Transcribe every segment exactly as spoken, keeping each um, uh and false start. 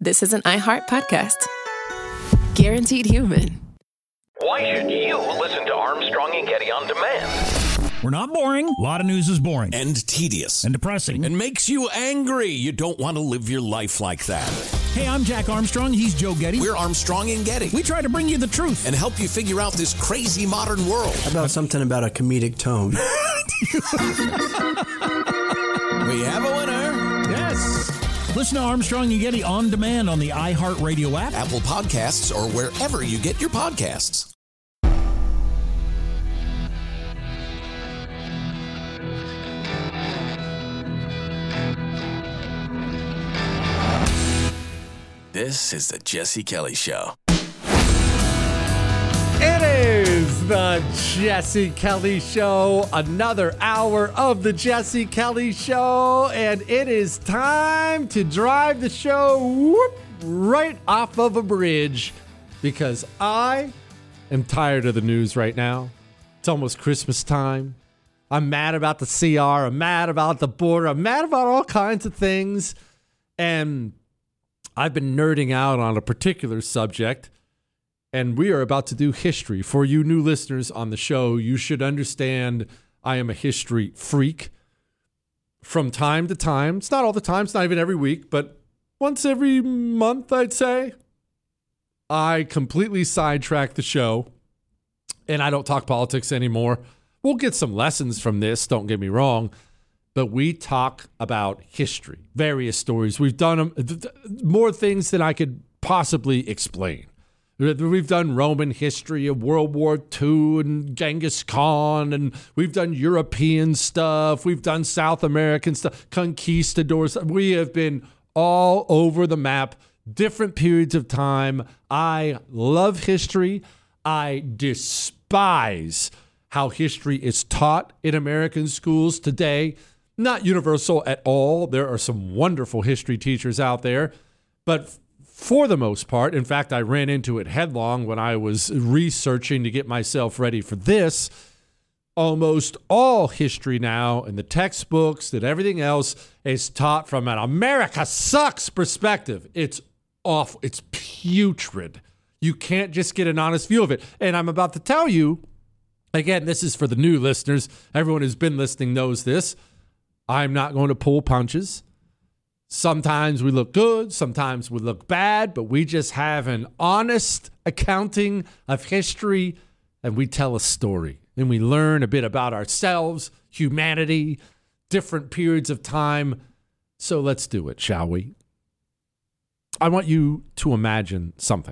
this is an iHeart podcast. Guaranteed human. Why should you listen to Armstrong and Getty on demand? We're not boring. A lot of news is boring. And tedious. And depressing. And makes you angry. You don't want to live your life like that. Hey, I'm Jack Armstrong. He's Joe Getty. We're Armstrong and Getty. We try to bring you the truth. And help you figure out this crazy modern world. How about something about a comedic tone? We have a winner. Yes. Listen to Armstrong and Getty on demand on the iHeartRadio app, Apple Podcasts, or wherever you get your podcasts. This is the Jesse Kelly Show. It is the Jesse Kelly Show, another hour of the Jesse Kelly Show, and it is time to drive the show whoop, right off of a bridge because I am tired of the news right now. It's almost Christmas time. I'm mad about the C R. I'm mad about the border. I'm mad about all kinds of things, and I've been nerding out on a particular subject. And we are about to do history. For you new listeners on the show, you should understand I am a history freak. From time to time, it's not all the time, it's not even every week, but once every month, I'd say, I completely sidetrack the show and I don't talk politics anymore. We'll get some lessons from this, don't get me wrong, but we talk about history, various stories. We've done um, more things than I could possibly explain. We've done Roman history of World War Two and Genghis Khan, and we've done European stuff. We've done South American stuff, conquistadors. We have been all over the map, different periods of time. I love history. I despise how history is taught in American schools today. Not universal at all. There are some wonderful history teachers out there, but for the most part, in fact, I ran into it headlong when I was researching to get myself ready for this. Almost all history now and the textbooks and everything else is taught from an America sucks perspective. It's awful. It's putrid. You can't just get an honest view of it. And I'm about to tell you, again, this is for the new listeners. Everyone who's been listening knows this. I'm not going to pull punches. Sometimes we look good, sometimes we look bad, but we just have an honest accounting of history and we tell a story. And we learn a bit about ourselves, humanity, different periods of time. So let's do it, shall we? I want you to imagine something.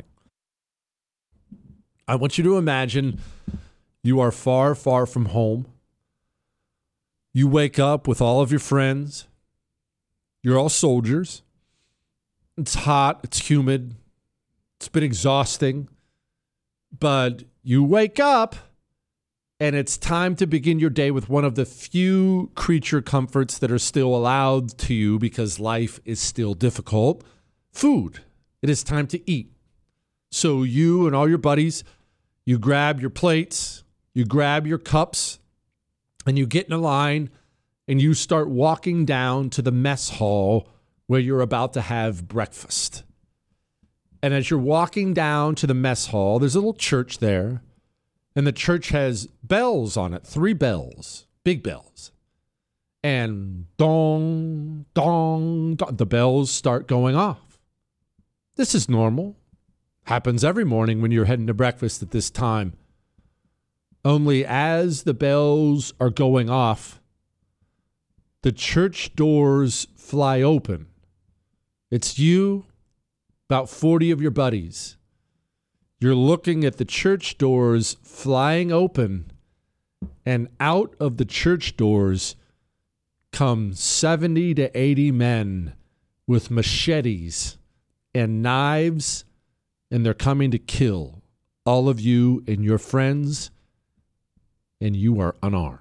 I want you to imagine you are far, far from home. You wake up with all of your friends. You're all soldiers. It's hot. It's humid. It's been exhausting. But you wake up and it's time to begin your day with one of the few creature comforts that are still allowed to you because life is still difficult. Food. It is time to eat. So you and all your buddies, you grab your plates, you grab your cups, and you get in a line and you start walking down to the mess hall where you're about to have breakfast. And as you're walking down to the mess hall, there's a little church there, and the church has bells on it, three bells, big bells. And dong, dong, dong, the bells start going off. This is normal. Happens every morning when you're heading to breakfast at this time. Only as the bells are going off, the church doors fly open. It's you, about forty of your buddies. You're looking at the church doors flying open, and out of the church doors come seventy to eighty men with machetes and knives, and they're coming to kill all of you and your friends, and you are unarmed.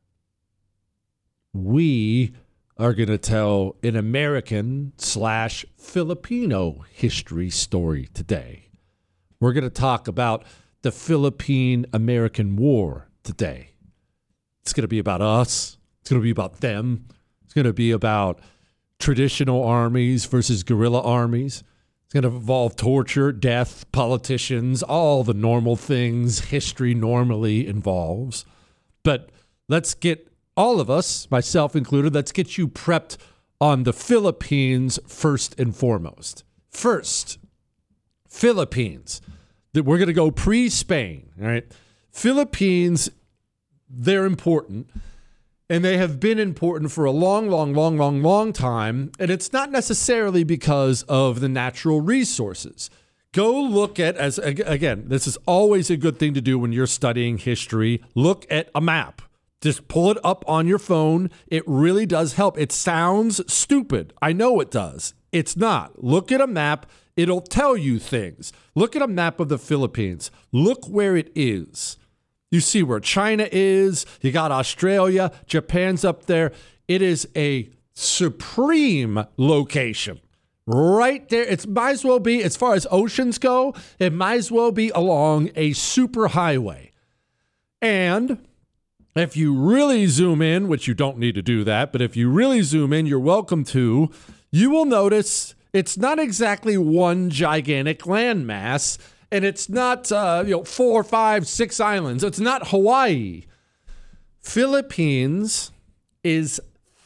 We are going to tell an American slash Filipino history story today. We're going to talk about the Philippine-American War today. It's going to be about us. It's going to be about them. It's going to be about traditional armies versus guerrilla armies. It's going to involve torture, death, politicians, all the normal things history normally involves. But let's get all of us, myself included, let's get you prepped on the Philippines first and foremost. First, Philippines. We're going to go pre-Spain, all right? Philippines, they're important. And they have been important for a long, long, long, long, long time. And it's not necessarily because of the natural resources. Go look at, as again, this is always a good thing to do when you're studying history. Look at a map. Just pull it up on your phone. It really does help. It sounds stupid. I know it does. It's not. Look at a map. It'll tell you things. Look at a map of the Philippines. Look where it is. You see where China is. You got Australia. Japan's up there. It is a supreme location. Right there. It might as well be, as far as oceans go, it might as well be along a super highway. And if you really zoom in, which you don't need to do that, but if you really zoom in, you're welcome to, you will notice it's not exactly one gigantic landmass. And it's not, uh, you know, four, five, six islands. It's not Hawaii. Philippines is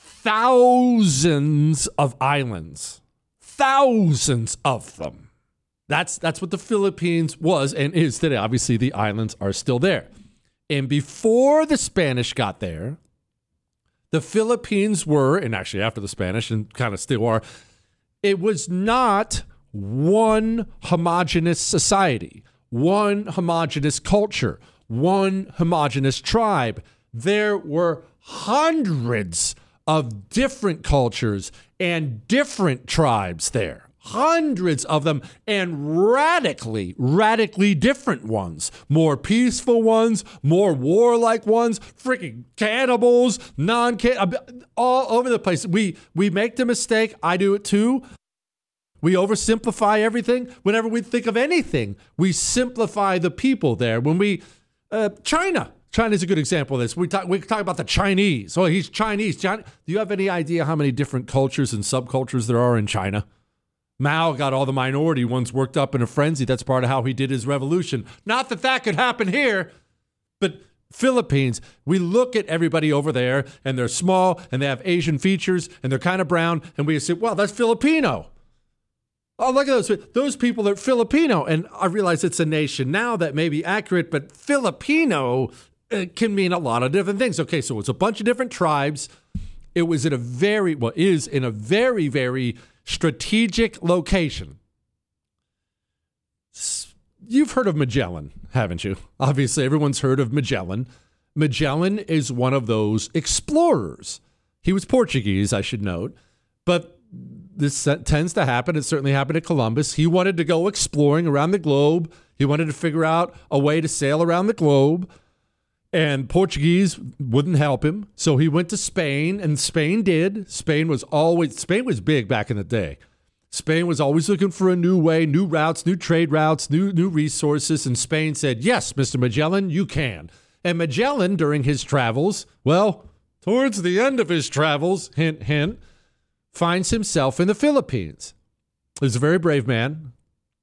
thousands of islands. Thousands of them. That's that's what the Philippines was and is today. Obviously, the islands are still there. And before the Spanish got there, the Philippines were, and actually after the Spanish, and kind of still are, it was not one homogenous society, one homogenous culture, one homogenous tribe. There were hundreds of different cultures and different tribes there. Hundreds of them, and radically, radically different ones. More peaceful ones, more warlike ones, freaking cannibals, non-can, all over the place. We we make the mistake, I do it too. We oversimplify everything. Whenever we think of anything, we simplify the people there. When we, uh, China, China's a good example of this. We talk, we talk about the Chinese. Oh, he's Chinese. China. Do you have any idea how many different cultures and subcultures there are in China? Mao got all the minority ones worked up in a frenzy. That's part of how he did his revolution. Not that that could happen here, but Philippines, we look at everybody over there, and they're small, and they have Asian features, and they're kind of brown, and we say, well, that's Filipino. Oh, look at those. Those people are Filipino. And I realize it's a nation now that may be accurate, but Filipino uh, can mean a lot of different things. Okay, so it's a bunch of different tribes. It was in a very, well, is in a very, very strategic location. You've heard of Magellan, haven't you? Obviously, everyone's heard of Magellan. Magellan is one of those explorers. He was Portuguese, I should note, but this tends to happen. It certainly happened at Columbus. He wanted to go exploring around the globe. He wanted to figure out a way to sail around the globe. And Portuguese wouldn't help him. So he went to Spain, and Spain did. Spain was always, Spain was big back in the day. Spain was always looking for a new way, new routes, new trade routes, new, new resources. And Spain said, yes, Mister Magellan, you can. And Magellan, during his travels, well, towards the end of his travels, hint, hint, finds himself in the Philippines. He's a very brave man.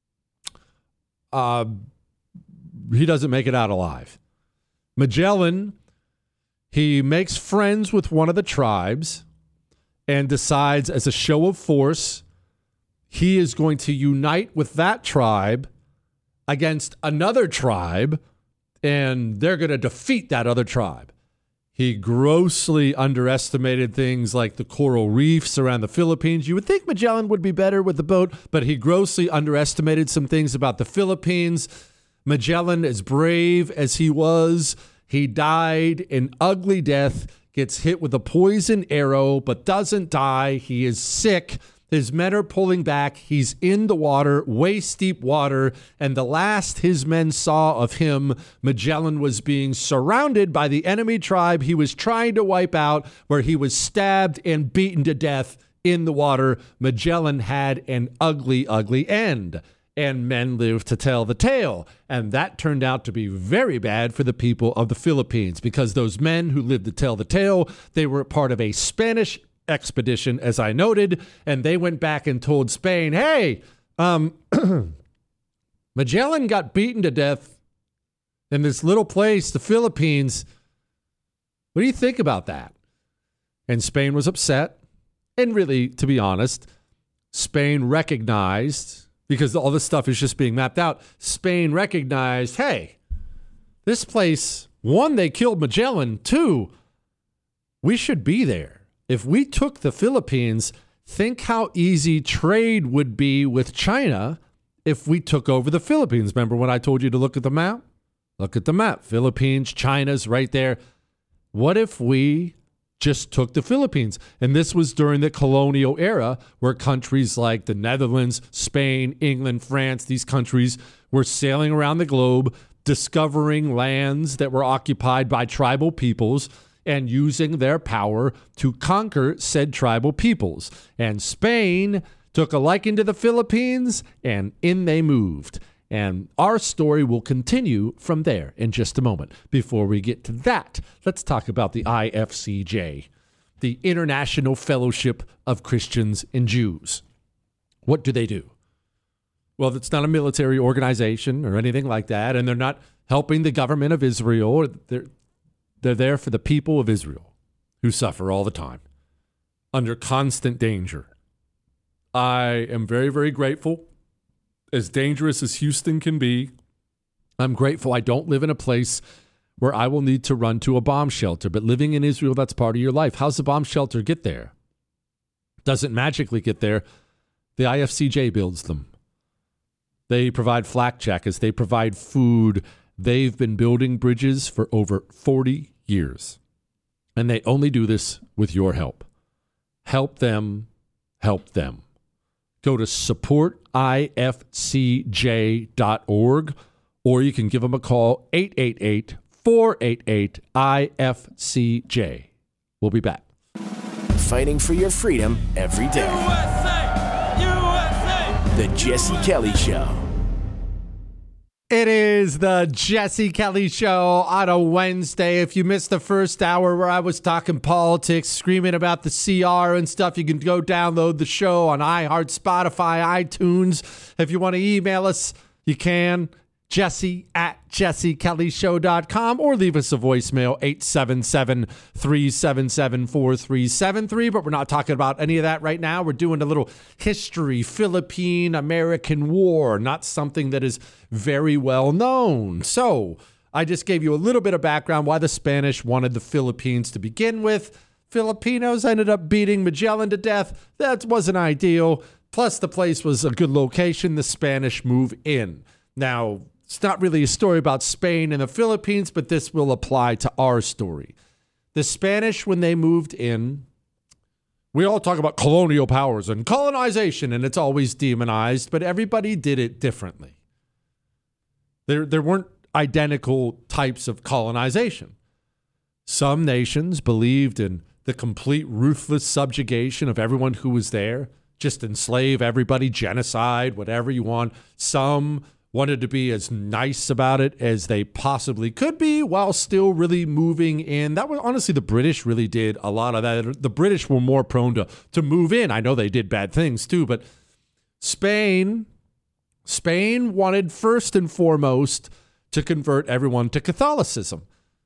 Uh, he doesn't make it out alive. Magellan, he makes friends with one of the tribes and decides, as a show of force, he is going to unite with that tribe against another tribe, and they're going to defeat that other tribe. He grossly underestimated things like the coral reefs around the Philippines. You would think Magellan would be better with the boat, but he grossly underestimated some things about the Philippines. Magellan, as brave as he was, he died an ugly death, gets hit with a poison arrow, but doesn't die. He is sick. His men are pulling back. He's in the water, waist deep water. And the last his men saw of him, Magellan was being surrounded by the enemy tribe he was trying to wipe out, where he was stabbed and beaten to death in the water. Magellan had an ugly, ugly end. And men lived to tell the tale. And that turned out to be very bad for the people of the Philippines, because those men who lived to tell the tale, they were part of a Spanish expedition, as I noted, and they went back and told Spain, hey, Um, Magellan got beaten to death in this little place, the Philippines. What do you think about that? And Spain was upset. And really, to be honest, Spain recognized, because all this stuff is just being mapped out, Spain recognized, hey, this place, one, they killed Magellan. Two, we should be there. If we took the Philippines, think how easy trade would be with China if we took over the Philippines. Remember when I told you to look at the map? Look at the map. Philippines, China's right there. What if we just took the Philippines? And this was during the colonial era where countries like the Netherlands, Spain, England, France, these countries were sailing around the globe, discovering lands that were occupied by tribal peoples and using their power to conquer said tribal peoples. And Spain took a liking to the Philippines, and in they moved. And our story will continue from there in just a moment. Before we get to that, let's talk about the I F C J, the International Fellowship of Christians and Jews. What do they do? Well, it's not a military organization or anything like that, and they're not helping the government of Israel. They're, they're there for the people of Israel who suffer all the time under constant danger. I am very, very grateful. As dangerous as Houston can be, I'm grateful I don't live in a place where I will need to run to a bomb shelter. But living in Israel, that's part of your life. How's the bomb shelter get there? Doesn't magically get there. The I F C J builds them. They provide flak jackets. They provide food. They've been building bridges for over forty years. And they only do this with your help. Help them. Help them. Go to support I F C J dot org, or you can give them a call, eight eight eight, four eight eight, I F C J. We'll be back. Fighting for your freedom every day. U S A! U S A! The Jesse Kelly Show. It is the Jesse Kelly Show on a Wednesday. If you missed the first hour where I was talking politics, screaming about the C R and stuff, you can go download the show on iHeart, Spotify, iTunes. If you want to email us, you can. Jesse at jesse kelly show dot com, or leave us a voicemail, eight seven seven, three seven seven, four three seven three. But we're not talking about any of that right now. We're doing a little history, Philippine-American War, not something that is very well known. So I just gave you a little bit of background why the Spanish wanted the Philippines to begin with. Filipinos ended up beating Magellan to death. That wasn't ideal. Plus, the place was a good location. The Spanish move in. Now, it's not really a story about Spain and the Philippines, but this will apply to our story. The Spanish, when they moved in, we all talk about colonial powers and colonization, and it's always demonized, but everybody did it differently. There, there weren't identical types of colonization. Some nations believed in the complete ruthless subjugation of everyone who was there, just enslave everybody, genocide, whatever you want. Some wanted to be as nice about it as they possibly could be while still really moving in. That was honestly, the British really did a lot of that. The British were more prone to, to move in. I know they did bad things too, but Spain, Spain wanted first and foremost to convert everyone to Catholicism.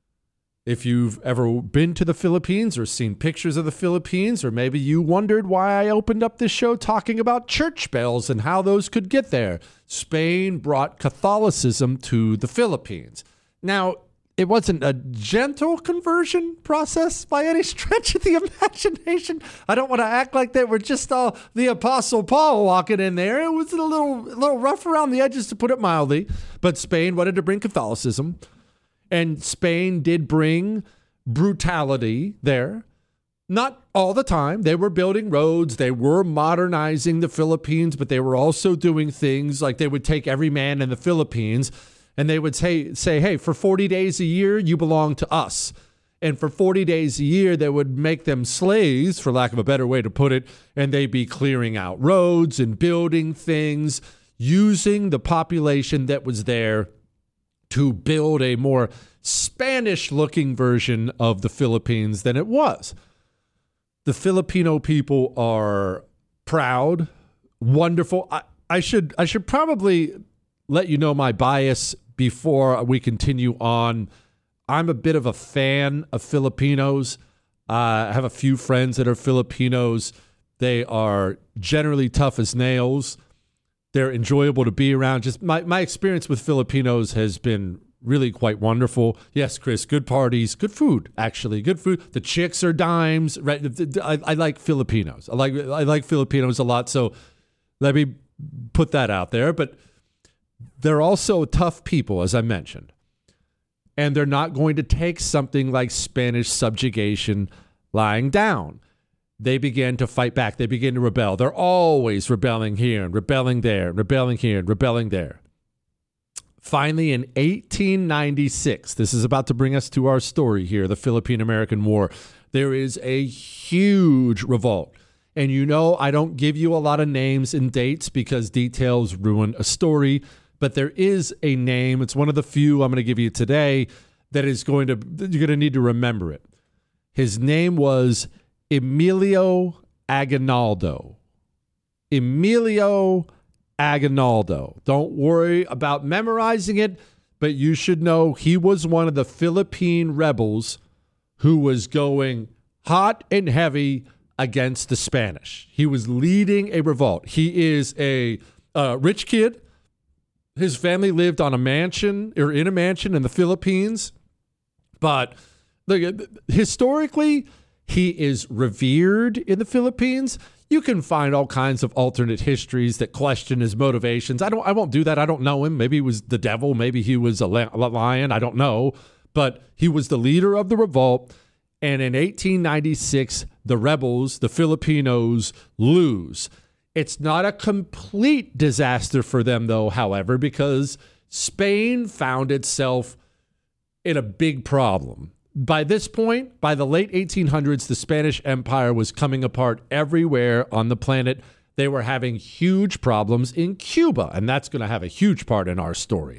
If you've ever been to the Philippines or seen pictures of the Philippines, or maybe you wondered why I opened up this show talking about church bells and how those could get there, Spain brought Catholicism to the Philippines. Now, it wasn't a gentle conversion process by any stretch of the imagination. I don't want to act like they were just all the Apostle Paul walking in there. It was a little, a little rough around the edges, to put it mildly. But Spain wanted to bring Catholicism. And Spain did bring brutality there. Not all the time. They were building roads. They were modernizing the Philippines, but they were also doing things like they would take every man in the Philippines and they would say, say, hey, for forty days a year, you belong to us. And for forty days a year, they would make them slaves, for lack of a better way to put it, and they'd be clearing out roads and building things, using the population that was there to build a more Spanish-looking version of the Philippines than it was. The Filipino people are proud, wonderful. I, I should I should probably let you know my bias before we continue on. I'm a bit of a fan of Filipinos. Uh, I have a few friends that are Filipinos. They are generally tough as nails. They're enjoyable to be around. Just my, my experience with Filipinos has been really quite wonderful. Yes, Chris, good parties, good food, actually. Good food. The chicks are dimes. Right? I, I like Filipinos. I like I like Filipinos a lot. So let me put that out there. But they're also tough people, as I mentioned. And they're not going to take something like Spanish subjugation lying down. They began to fight back. They begin to rebel. They're always rebelling here and rebelling there, and rebelling here and rebelling there. Finally, in eighteen ninety-six, this is about to bring us to our story here, the Philippine-American War, there is a huge revolt. And you know, I don't give you a lot of names and dates because details ruin a story, but there is a name. It's one of the few I'm going to give you today that is going to, you're going to need to remember it. His name was Emilio Aguinaldo. Emilio Aguinaldo. Don't worry about memorizing it, but you should know he was one of the Philippine rebels who was going hot and heavy against the Spanish. He was leading a revolt. He is a uh, rich kid. His family lived on a mansion or in a mansion in the Philippines. But look, historically, he is revered in the Philippines. You can find all kinds of alternate histories that question his motivations. I don't. I won't do that. I don't know him. Maybe he was the devil. Maybe he was a lion. I don't know. But he was the leader of the revolt. And in eighteen ninety-six, the rebels, the Filipinos, lose. It's not a complete disaster for them, though, however, because Spain found itself in a big problem. By this point, by the late eighteen hundreds, the Spanish Empire was coming apart everywhere on the planet. They were having huge problems in Cuba, and that's going to have a huge part in our story.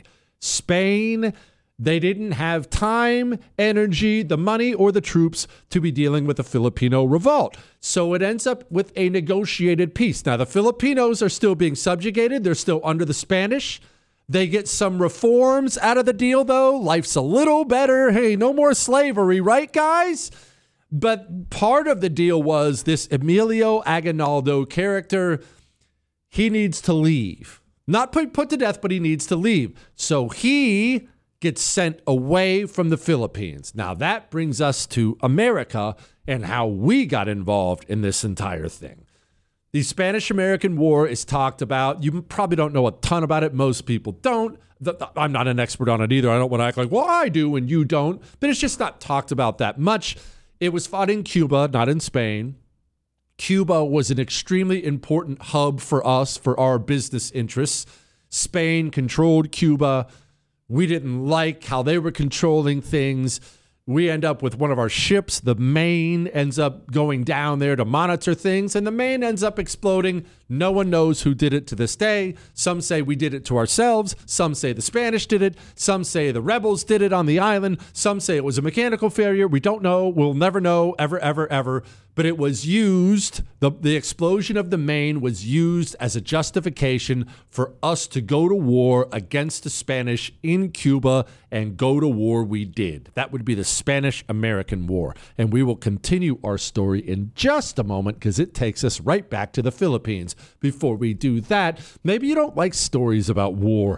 Spain, they didn't have time, energy, the money, or the troops to be dealing with the Filipino revolt. So it ends up with a negotiated peace. Now, the Filipinos are still being subjugated. They're still under the Spanish. They get some reforms out of the deal, though. Life's a little better. Hey, no more slavery, right, guys? But part of the deal was this Emilio Aguinaldo character, he needs to leave. Not put, put to death, but he needs to leave. So he gets sent away from the Philippines. Now, that brings us to America and how we got involved in this entire thing. The Spanish-American War is talked about. You probably don't know a ton about it. Most people don't. I'm not an expert on it either. I don't want to act like, well, I do and you don't. But it's just not talked about that much. It was fought in Cuba, not in Spain. Cuba was an extremely important hub for us, for our business interests. Spain controlled Cuba. We didn't like how they were controlling things. We end up with one of our ships. The Maine ends up going down there to monitor things, and the Maine ends up exploding. No one knows who did it to this day. Some say we did it to ourselves. Some say the Spanish did it. Some say the rebels did it on the island. Some say it was a mechanical failure. We don't know. We'll never know, ever, ever, ever. But it was used, the, the explosion of the Maine was used as a justification for us to go to war against the Spanish in Cuba, and go to war we did. That would be the Spanish-American War. And we will continue our story in just a moment because it takes us right back to the Philippines. Before we do that, maybe you don't like stories about war,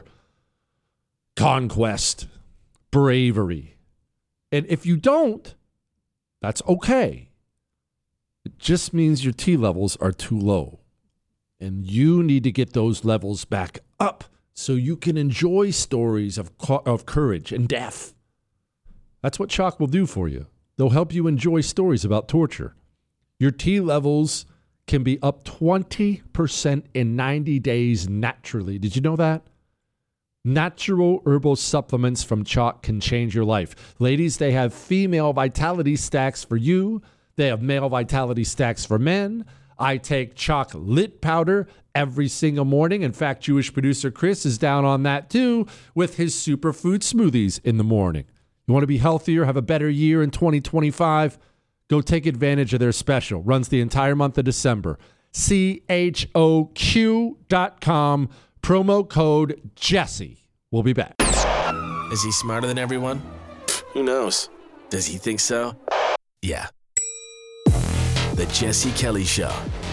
conquest, bravery. And if you don't, that's okay. It just means your T levels are too low. And you need to get those levels back up so you can enjoy stories of, of courage and death. That's what Chalk will do for you. They'll help you enjoy stories about torture. Your T levels can be up twenty percent in ninety days naturally. Did you know that? Natural herbal supplements from Chalk can change your life. Ladies, they have female vitality stacks for you. They have male vitality stacks for men. I take Chalk Lit Powder every single morning. In fact, Jewish producer Chris is down on that too with his superfood smoothies in the morning. You want to be healthier, have a better year in twenty twenty-five? Go take advantage of their special. Runs the entire month of December. C H O Q dot com, promo code Jesse. We'll be back. Is he smarter than everyone? Who knows? Does he think so? Yeah. The Jesse Kelly Show.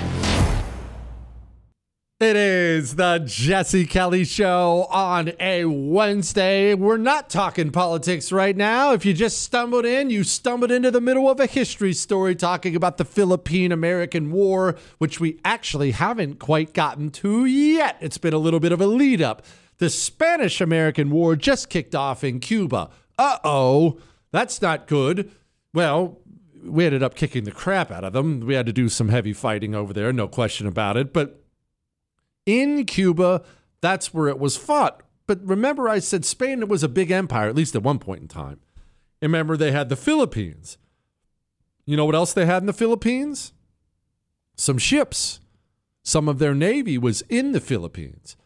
It is the Jesse Kelly Show on a Wednesday. We're not talking politics right now. If you just stumbled in, you stumbled into the middle of a history story talking about the Philippine-American War, which we actually haven't quite gotten to yet. It's been a little bit of a lead up. The Spanish-American War just kicked off in Cuba. Uh-oh, that's not good. Well, we ended up kicking the crap out of them. We had to do some heavy fighting over there, no question about it. But in Cuba, that's where it was fought. But remember, I said Spain was a big empire, at least at one point in time. And remember, they had the Philippines. You know what else they had in the Philippines? Some ships. Some of their navy was in the Philippines.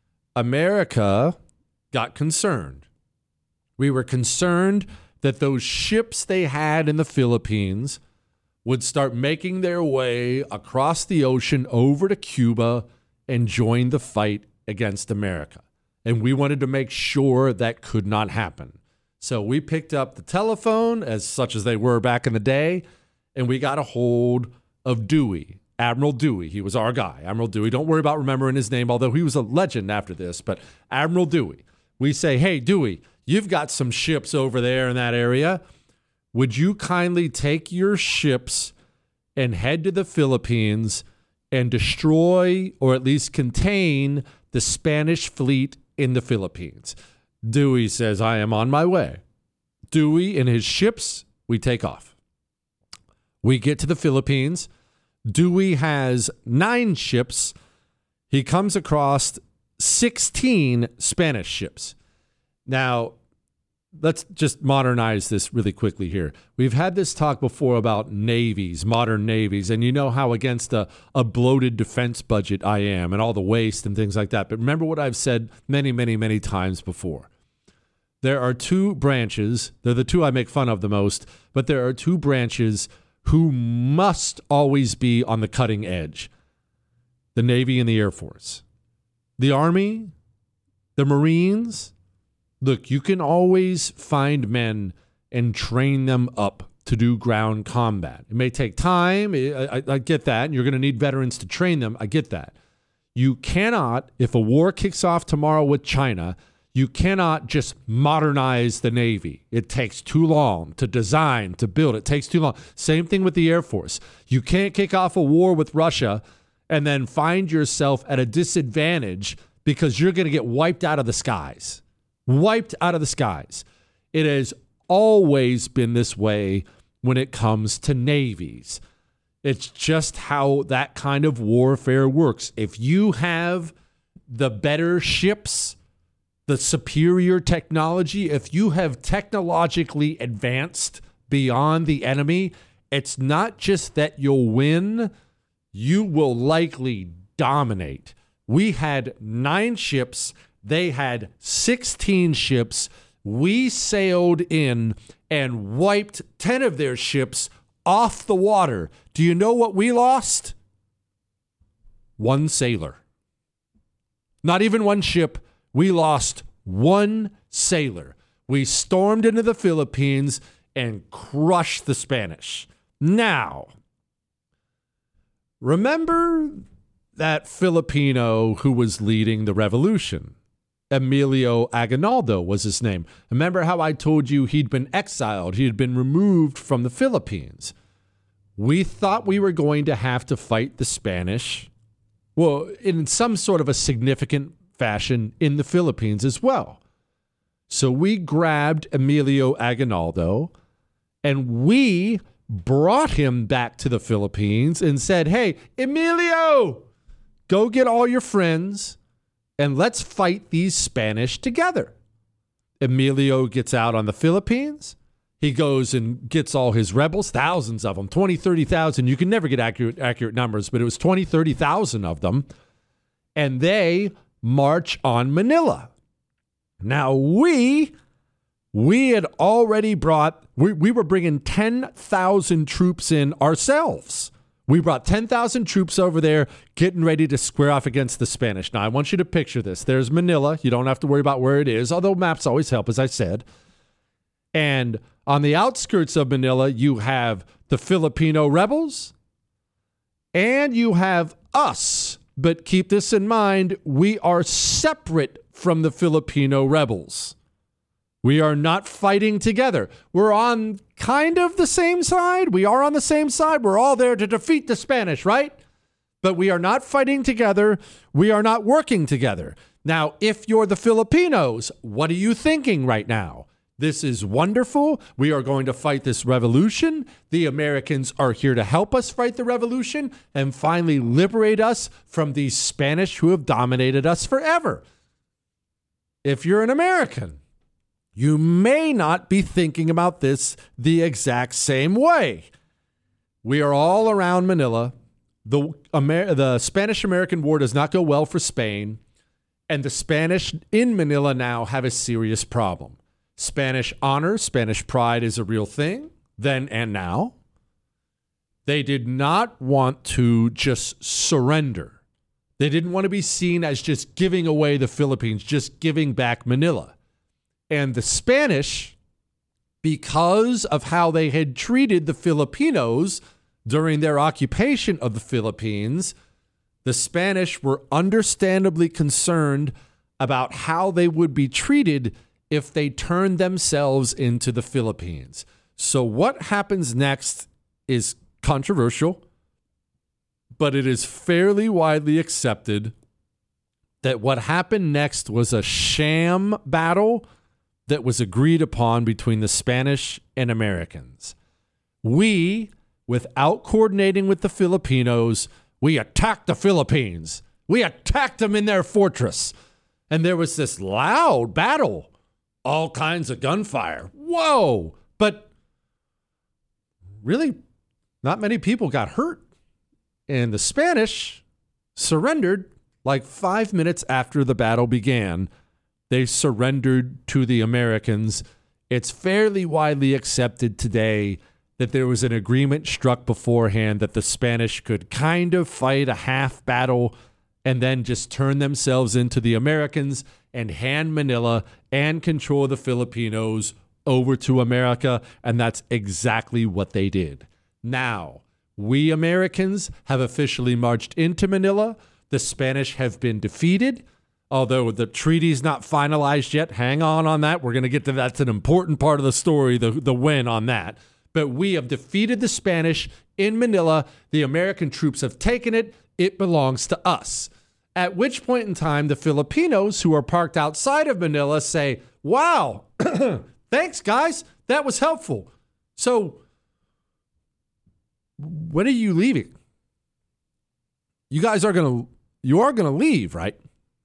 America got concerned. We were concerned that those ships they had in the Philippines would start making their way across the ocean over to Cuba and join the fight against America. And we wanted to make sure that could not happen. So we picked up the telephone, as such as they were back in the day, and we got a hold of Dewey, Admiral Dewey. He was our guy, Admiral Dewey. Don't worry about remembering his name, although he was a legend after this, but Admiral Dewey. We say, hey, Dewey, you've got some ships over there in that area. Would you kindly take your ships and head to the Philippines and destroy or at least contain the Spanish fleet in the Philippines? Dewey says, I am on my way. Dewey and his ships, we take off. We get to the Philippines. Dewey has nine ships. He comes across sixteen Spanish ships. Now, let's just modernize this really quickly here. We've had this talk before about navies, modern navies, and you know how against a, a bloated defense budget I am and all the waste and things like that. But remember what I've said many, many, many times before. There are two branches. They're the two I make fun of the most, but there are two branches who must always be on the cutting edge. The Navy and the Air Force. The Army, the Marines. Look, you can always find men and train them up to do ground combat. It may take time. I, I, I get that. And you're going to need veterans to train them. I get that. You cannot, if a war kicks off tomorrow with China, you cannot just modernize the Navy. It takes too long to design, to build. It takes too long. Same thing with the Air Force. You can't kick off a war with Russia and then find yourself at a disadvantage because you're going to get wiped out of the skies. Wiped out of the skies. It has always been this way when it comes to navies. It's just how that kind of warfare works. If you have the better ships, the superior technology, if you have technologically advanced beyond the enemy, it's not just that you'll win, you will likely dominate. We had nine ships. They had sixteen ships. We sailed in and wiped ten of their ships off the water. Do you know what we lost? One sailor. Not even one ship. We lost one sailor. We stormed into the Philippines and crushed the Spanish. Now, remember that Filipino who was leading the revolution? Emilio Aguinaldo was his name. Remember how I told you he'd been exiled? He had been removed from the Philippines. We thought we were going to have to fight the Spanish, well, in some sort of a significant fashion in the Philippines as well. So we grabbed Emilio Aguinaldo and we brought him back to the Philippines and said, hey, Emilio, go get all your friends and let's fight these Spanish together. Emilio gets out on the Philippines. He goes and gets all his rebels, thousands of them, twenty, thirty thousand. You can never get accurate accurate numbers, but it was twenty, thirty thousand of them. And they march on Manila. Now we, we had already brought, we, we were bringing ten thousand troops in ourselves. We brought ten thousand troops over there getting ready to square off against the Spanish. Now, I want you to picture this. There's Manila. You don't have to worry about where it is, although maps always help, as I said. And on the outskirts of Manila, you have the Filipino rebels and you have us. But keep this in mind, we are separate from the Filipino rebels. We are not fighting together. We're on kind of the same side. We are on the same side. We're all there to defeat the Spanish, right? But we are not fighting together. We are not working together. Now, if you're the Filipinos, what are you thinking right now? This is wonderful. We are going to fight this revolution. The Americans are here to help us fight the revolution and finally liberate us from these Spanish who have dominated us forever. If you're an American, you may not be thinking about this the exact same way. We are all around Manila. The, Amer- the Spanish-American War does not go well for Spain, and the Spanish in Manila now have a serious problem. Spanish honor, Spanish pride is a real thing, then and now. They did not want to just surrender. They didn't want to be seen as just giving away the Philippines, just giving back Manila. And the Spanish, because of how they had treated the Filipinos during their occupation of the Philippines, the Spanish were understandably concerned about how they would be treated if they turned themselves into the Philippines. So what happens next is controversial, but it is fairly widely accepted that what happened next was a sham battle that was agreed upon between the Spanish and Americans. We, without coordinating with the Filipinos, we attacked the Philippines. We attacked them in their fortress. And there was this loud battle, all kinds of gunfire. Whoa! But really, not many people got hurt. And the Spanish surrendered like five minutes after the battle began. They surrendered to the Americans. It's fairly widely accepted today that there was an agreement struck beforehand that the Spanish could kind of fight a half battle and then just turn themselves into the Americans and hand Manila and control the Filipinos over to America. And that's exactly what they did. Now, we Americans have officially marched into Manila. The Spanish have been defeated. Although the treaty's not finalized yet, hang on on that. We're going to get to that. That's an important part of the story, the, the win on that. But we have defeated the Spanish in Manila. The American troops have taken it. It belongs to us. At which point in time, the Filipinos who are parked outside of Manila say, wow, thanks, guys. That was helpful. So when are you leaving? You guys are going to, you are going to leave, right?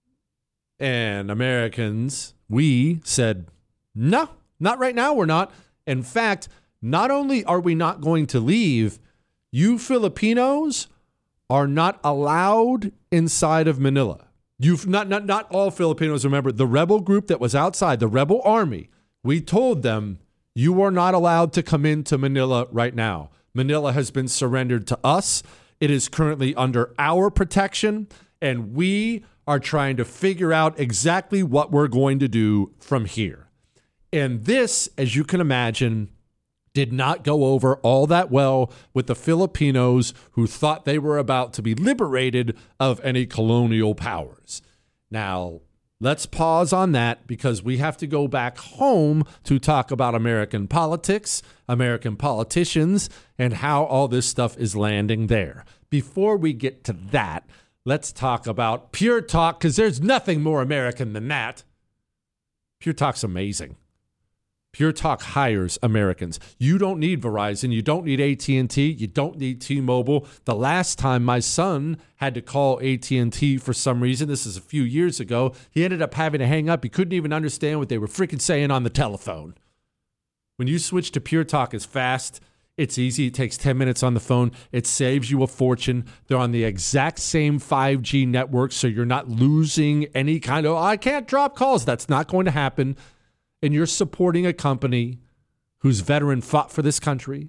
And Americans, we said, no, not right now. We're not. In fact, not only are we not going to leave, you Filipinos are not allowed inside of Manila. You've not, not, not all Filipinos. Remember, the rebel group that was outside, the rebel army, we told them, you are not allowed to come into Manila right now. Manila has been surrendered to us. It is currently under our protection, and we are trying to figure out exactly what we're going to do from here. And this, as you can imagine, did not go over all that well with the Filipinos who thought they were about to be liberated of any colonial powers. Now, let's pause on that because we have to go back home to talk about American politics, American politicians, and how all this stuff is landing there. Before we get to that, let's talk about Pure Talk, because there's nothing more American than that. Pure Talk's amazing. Pure Talk hires Americans. You don't need Verizon. You don't need A T and T. You don't need T-Mobile. The last time my son had to call A T and T for some reason, this is a few years ago, he ended up having to hang up. He couldn't even understand what they were freaking saying on the telephone. When you switch to Pure Talk, it's fast. It's easy. It takes ten minutes on the phone. It saves you a fortune. They're on the exact same five G network, so you're not losing any kind of, oh, I can't drop calls. That's not going to happen. And you're supporting a company whose veteran fought for this country,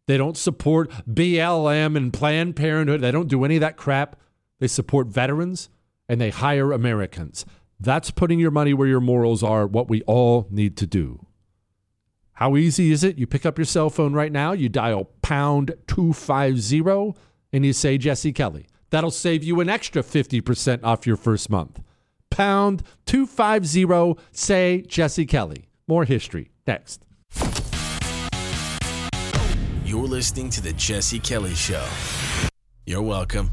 They don't support B L M and Planned Parenthood. They don't do any of that crap. They support veterans and they hire Americans. That's putting your money where your morals are, what we all need to do. How easy is it? You pick up your cell phone right now, you dial pound two fifty, and you say Jesse Kelly. That'll save you an extra fifty percent off your first month. Pound two fifty, say Jesse Kelly. More history. Next. You're listening to The Jesse Kelly Show. You're welcome.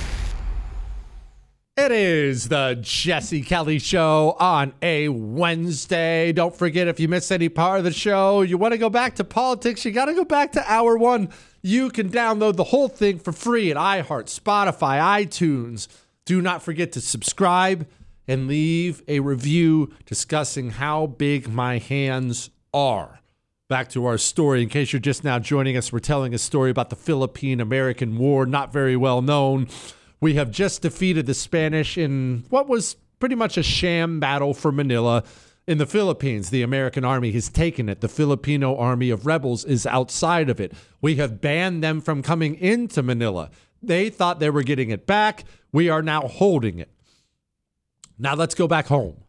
It is the Jesse Kelly Show on a Wednesday. Don't forget, if you miss any part of the show, you want to go back to politics, you got to go back to hour one. You can download the whole thing for free at iHeart, Spotify, iTunes. Do not forget to subscribe and leave a review discussing how big my hands are. Back to our story. In case you're just now joining us, we're telling a story about the Philippine-American War, not very well known. We have just defeated the Spanish in what was pretty much a sham battle for Manila in the Philippines. The American army has taken it. The Filipino army of rebels is outside of it. We have banned them from coming into Manila. They thought they were getting it back. We are now holding it. Now let's go back home.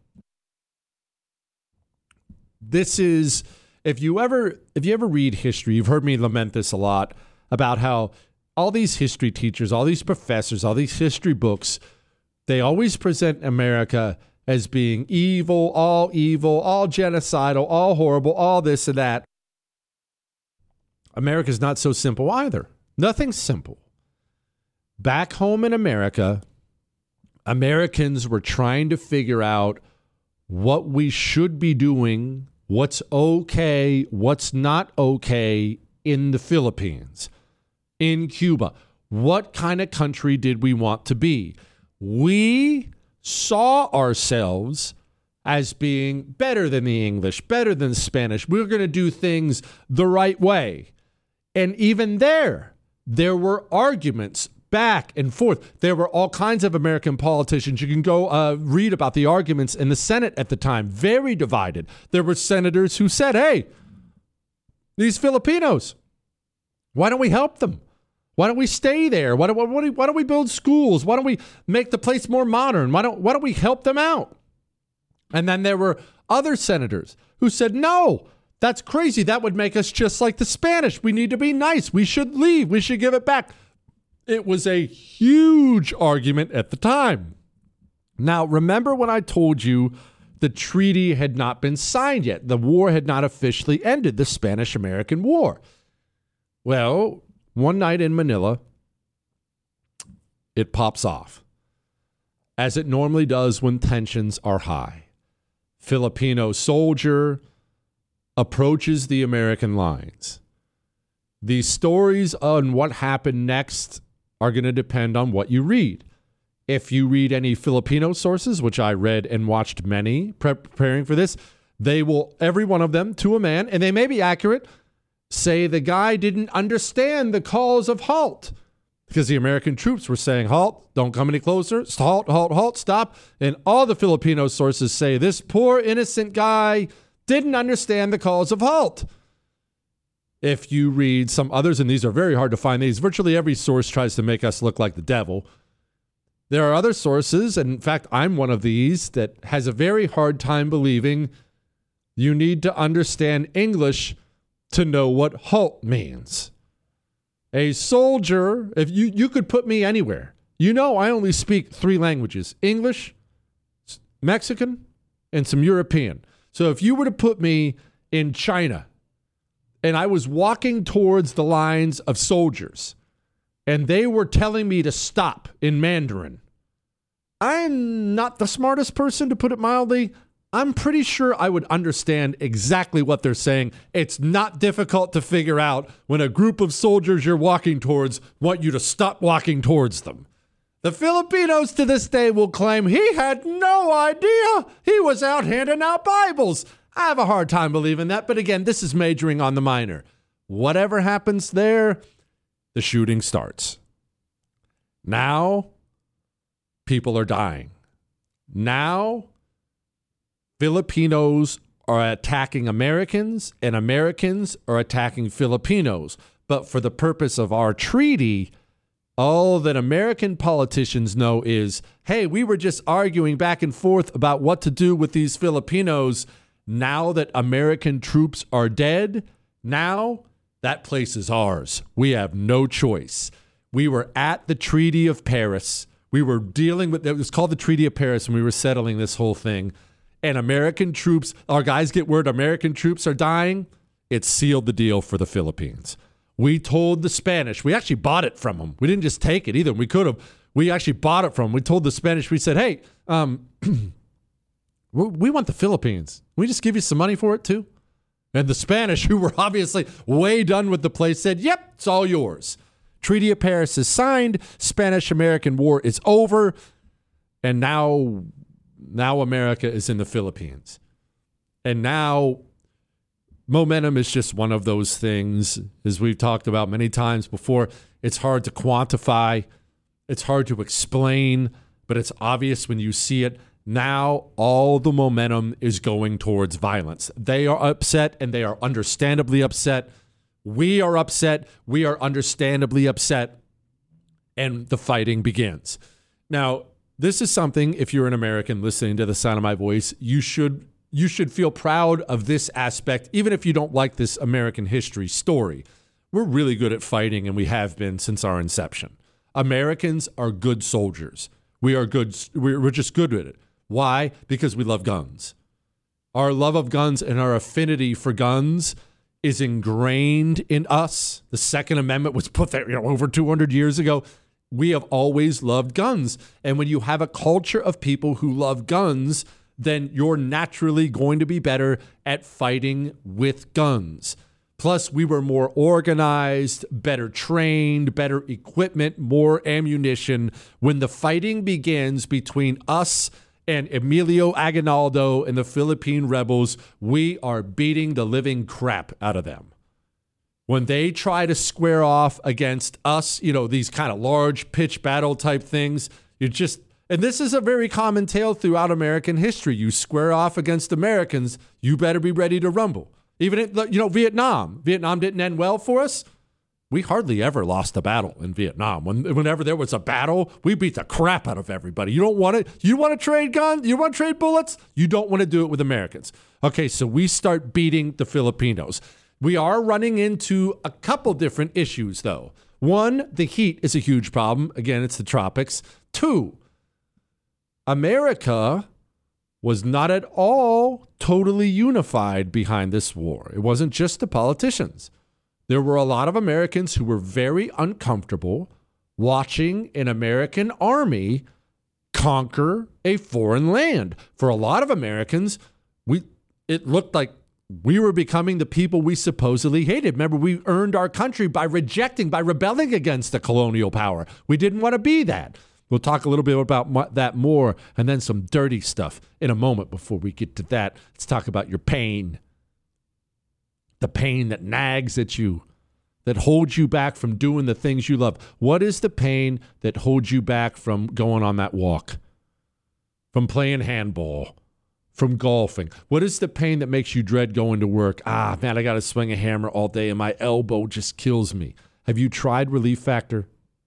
This is, if you ever, if you ever read history, you've heard me lament this a lot about how all these history teachers, all these professors, all these history books, they always present America as being evil, all evil, all genocidal, all horrible, all this and that. America's not so simple either. Nothing's simple. Back home in America, Americans were trying to figure out what we should be doing, what's okay, what's not okay in the Philippines. In Cuba, what kind of country did we want to be? We saw ourselves as being better than the English, better than Spanish. We were going to do things the right way. And even there, there were arguments back and forth. There were all kinds of American politicians. You can go uh, read about the arguments in the Senate at the time. Very divided. There were senators who said, hey, these Filipinos, why don't we help them? Why don't we stay there? Why don't, why, don't, why don't we build schools? Why don't we make the place more modern? Why don't, why don't we help them out? And then there were other senators who said, no, that's crazy. That would make us just like the Spanish. We need to be nice. We should leave. We should give it back. It was a huge argument at the time. Now, remember when I told you the treaty had not been signed yet? The war had not officially ended, the Spanish-American War. Well, one night in Manila, it pops off, as it normally does when tensions are high. Filipino soldier approaches the American lines. The stories on what happened next are going to depend on what you read. If you read any Filipino sources, which I read and watched many pre- preparing for this, they will, every one of them, to a man, and they may be accurate, say the guy didn't understand the calls of halt because the American troops were saying, halt, don't come any closer, halt, halt, halt, stop. And all the Filipino sources say this poor innocent guy didn't understand the calls of halt. If you read some others, and these are very hard to find, these virtually every source tries to make us look like the devil. There are other sources, and in fact, I'm one of these, that has a very hard time believing you need to understand English to know what halt means. A soldier, if you, you could put me anywhere. You know I only speak three languages, English, Mexican, and some European. So if you were to put me in China, and I was walking towards the lines of soldiers, and they were telling me to stop in Mandarin, I'm not the smartest person, to put it mildly. I'm pretty sure I would understand exactly what they're saying. It's not difficult to figure out when a group of soldiers you're walking towards want you to stop walking towards them. The Filipinos to this day will claim he had no idea. He was out handing out Bibles. I have a hard time believing that, but again, this is majoring on the minor. Whatever happens there, the shooting starts. Now, people are dying. Now, Filipinos are attacking Americans, and Americans are attacking Filipinos. But for the purpose of our treaty, all that American politicians know is, hey, we were just arguing back and forth about what to do with these Filipinos. Now that American troops are dead, now that place is ours. We have no choice. We were at the Treaty of Paris. We were dealing with, it was called the Treaty of Paris, and we were settling this whole thing. And American troops, our guys get word American troops are dying. It sealed the deal for the Philippines. We told the Spanish, we actually bought it from them. We didn't just take it either. We could have. We actually bought it from them. We told the Spanish, we said, hey, um, we want the Philippines. Can we just give you some money for it too? And the Spanish, who were obviously way done with the place, said, yep, it's all yours. Treaty of Paris is signed. Spanish-American War is over. And now, now America is in the Philippines. And now momentum is just one of those things, as we've talked about many times before. It's hard to quantify. It's hard to explain, but it's obvious when you see it. Now all the momentum is going towards violence. They are upset, and they are understandably upset. We are upset. We are understandably upset. And the fighting begins. Now, this is something, if you're an American listening to the sound of my voice, you should you should feel proud of this aspect, even if you don't like this American history story. We're really good at fighting, and we have been since our inception. Americans are good soldiers. We are good. We're just good at it. Why? Because we love guns. Our love of guns and our affinity for guns is ingrained in us. The Second Amendment was put there, you know, over two hundred years ago. We have always loved guns. And when you have a culture of people who love guns, then you're naturally going to be better at fighting with guns. Plus, we were more organized, better trained, better equipment, more ammunition. When the fighting begins between us and Emilio Aguinaldo and the Philippine rebels, we are beating the living crap out of them. When they try to square off against us, you know, these kind of large pitch battle type things, you just, and this is a very common tale throughout American history. You square off against Americans, you better be ready to rumble. Even, in, you know, Vietnam. Vietnam didn't end well for us. We hardly ever lost a battle in Vietnam. When, whenever there was a battle, we beat the crap out of everybody. You don't want to, you want to trade guns? You want to trade bullets? You don't want to do it with Americans. Okay, so we start beating the Filipinos. We are running into a couple different issues, though. One, the heat is a huge problem. Again, it's the tropics. Two, America was not at all totally unified behind this war. It wasn't just the politicians. There were a lot of Americans who were very uncomfortable watching an American army conquer a foreign land. For a lot of Americans, we it looked like we were becoming the people we supposedly hated. Remember, we earned our country by rejecting, by rebelling against the colonial power. We didn't want to be that. We'll talk a little bit about that more, and then some dirty stuff in a moment. Before we get to that, let's talk about your pain. The pain that nags at you, that holds you back from doing the things you love. What is the pain that holds you back from going on that walk, from playing handball, from golfing? What is the pain that makes you dread going to work? Ah, man, I got to swing a hammer all day, and my elbow just kills me. Have you tried Relief Factor?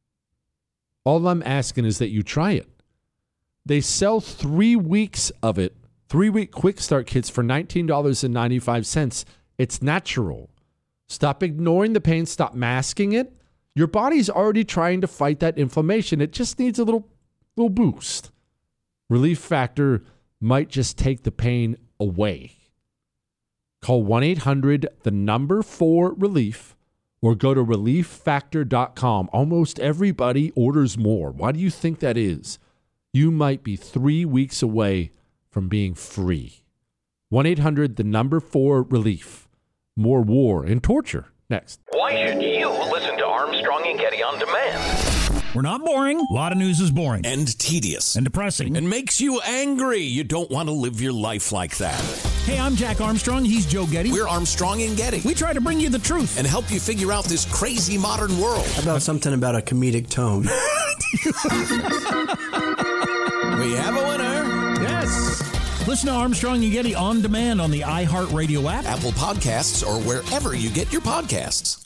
All I'm asking is that you try it. They sell three weeks of it, three-week quick start kits for nineteen dollars and ninety-five cents. It's natural. Stop ignoring the pain. Stop masking it. Your body's already trying to fight that inflammation. It just needs a little, little boost. Relief Factor might just take the pain away. Call one eight hundred, the number four, relief. Or go to relief factor dot com. Almost everybody orders more. Why do you think that is? You might be three weeks away from being free. one eight hundred, the number four, relief. More war and torture. Next. Why should you listen to Armstrong and Getty on demand? We're not boring. A lot of news is boring. And tedious. And depressing. And makes you angry. You don't want to live your life like that. Hey, I'm Jack Armstrong. He's Joe Getty. We're Armstrong and Getty. We try to bring you the truth. And help you figure out this crazy modern world. How about something about a comedic tone? We have a winner. Yes. Listen to Armstrong and Getty on demand on the iHeartRadio app, Apple Podcasts, or wherever you get your podcasts.